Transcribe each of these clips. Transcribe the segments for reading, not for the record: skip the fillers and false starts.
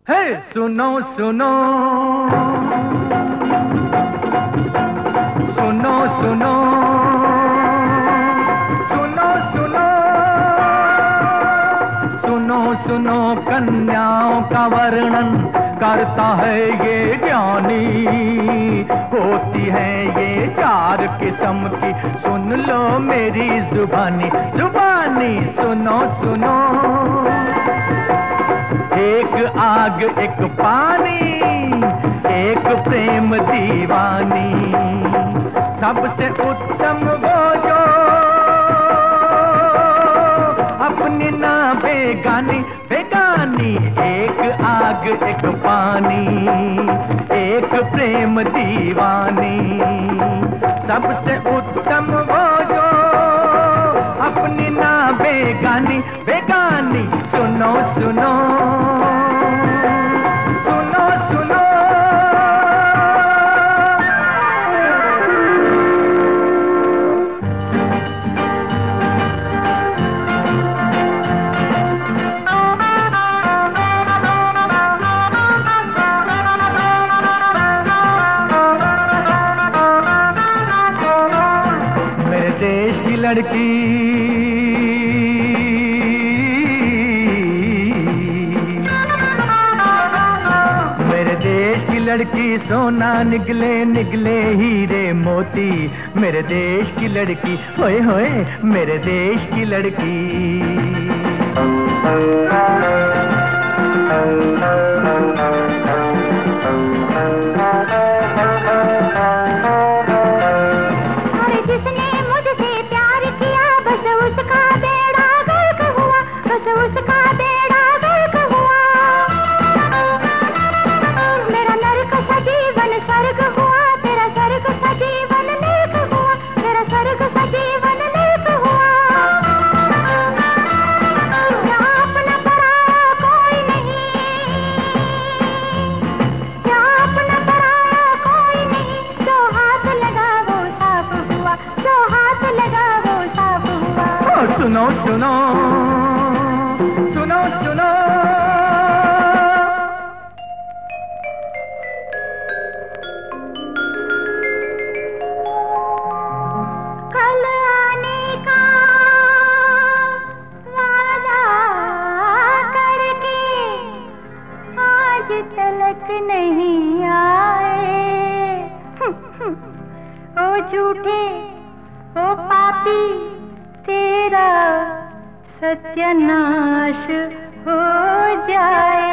हे सुनो सुनो सुनो सुनो सुनो सुनो सुनो सुनो कन्याओं का वर्णन करता है ये ज्ञानी। होती है ये 4 किस्म की, सुन लो मेरी जुबानी जुबानी। सुनो सुनो, एक आग एक पानी, एक प्रेम दीवानी। सबसे उत्तम वो जो अपनी ना बेगानी बेगानी। एक आग एक पानी, एक प्रेम दीवानी। सबसे उत्तम वो जो अपनी ना बेगानी बेगानी। सुनो सुनो सुनो सुनो। मेरे देश की लड़की, लड़की सोना निकले निकले हीरे मोती। मेरे देश की लड़की, होए होए मेरे देश की लड़की। अरे जिसने मुझसे प्यार किया बस उसका बेड़ा गर्क हुआ, बस उसका बेड़ा गर्क हुआ। मेरा नरक सा जीवन स्वर्ग हुआ, तेरा स्वर्ग सा जीवन नरक हुआ, तेरा स्वर्ग सा जीवन नरक हुआ। यहाँ अपना पराया कोई नहीं, यहाँ अपना पराया कोई नहीं। जो हाथ लगा वो साफ हुआ, जो हाथ लगा वो साफ हुआ। सुनो सुनो सुनो सुनो। कल आने का वादा करके आज तलक नहीं आए। ओ झूठे ओ पापी, तेरा सत्यानाश हो जाए।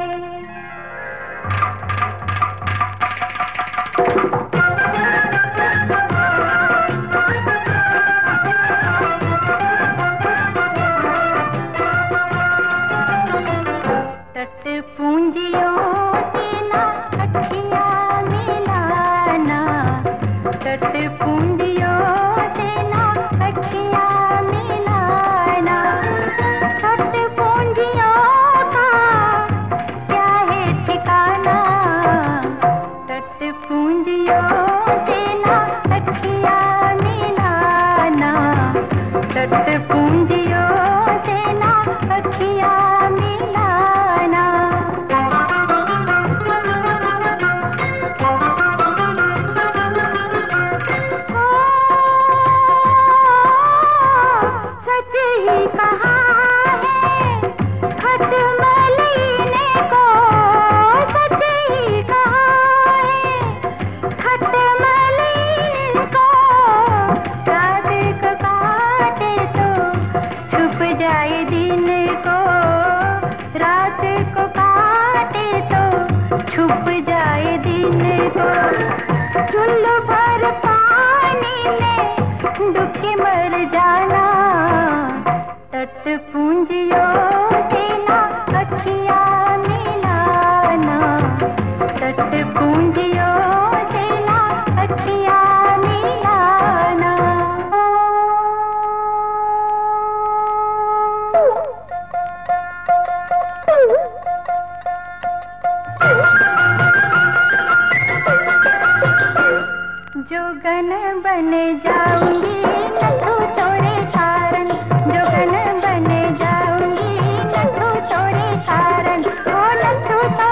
तट पूंजियों से ना अखियां मिलाना, तट पूंजियों से ना अखियां मिलाना। तट पूंजियों का क्या है ठिकाना, तट पूंजियों से ना अखियां मिलाना। तट पूंजियों से ना अखियां मिलाना। सच ही कहा है खटमलीने को, सच ही कहा है खटमलीन को। रात को काटे तो छुप जाए दिन को, रात को काटे तो छुप जाए दिन को। चुल्लू भर पानी में डूब के मर जाना। तट पूंजियों से ना अखियां मिलाना, तट पूंजियों से ना अखियां मिलाना। जोगन बन जाऊंगी नथु छोड़े कारण, जोगन बन जाऊंगी नथु छोड़े कारण। ओ नथु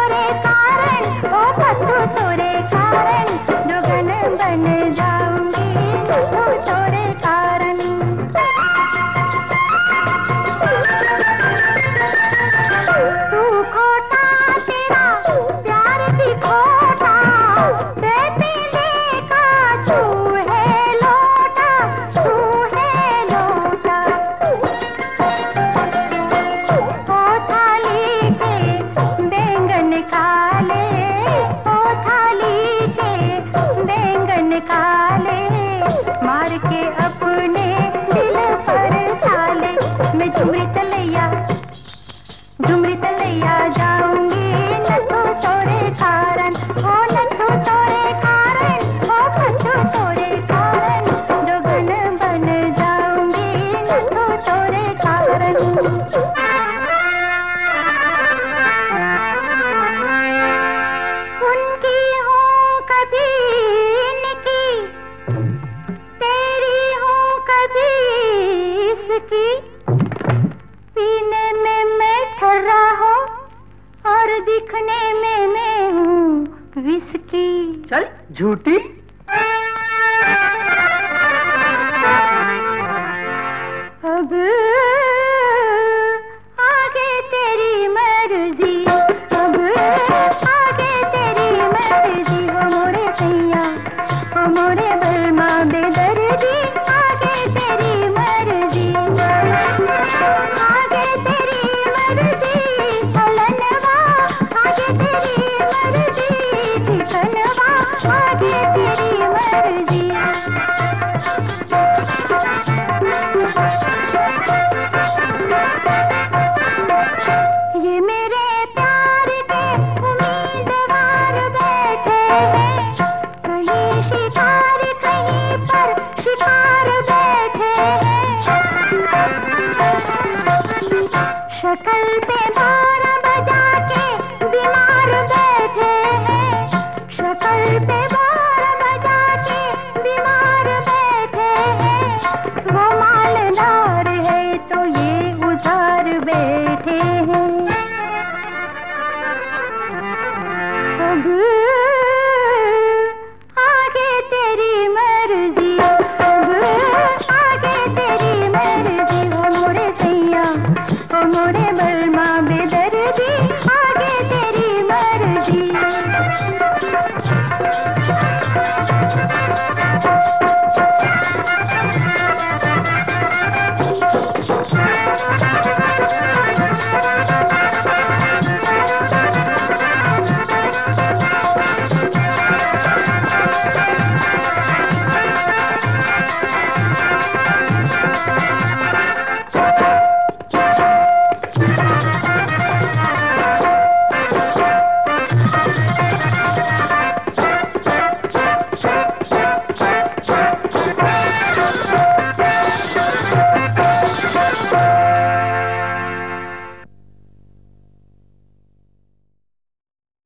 दिखने में मैं हूँ विस्की। चल झूठी।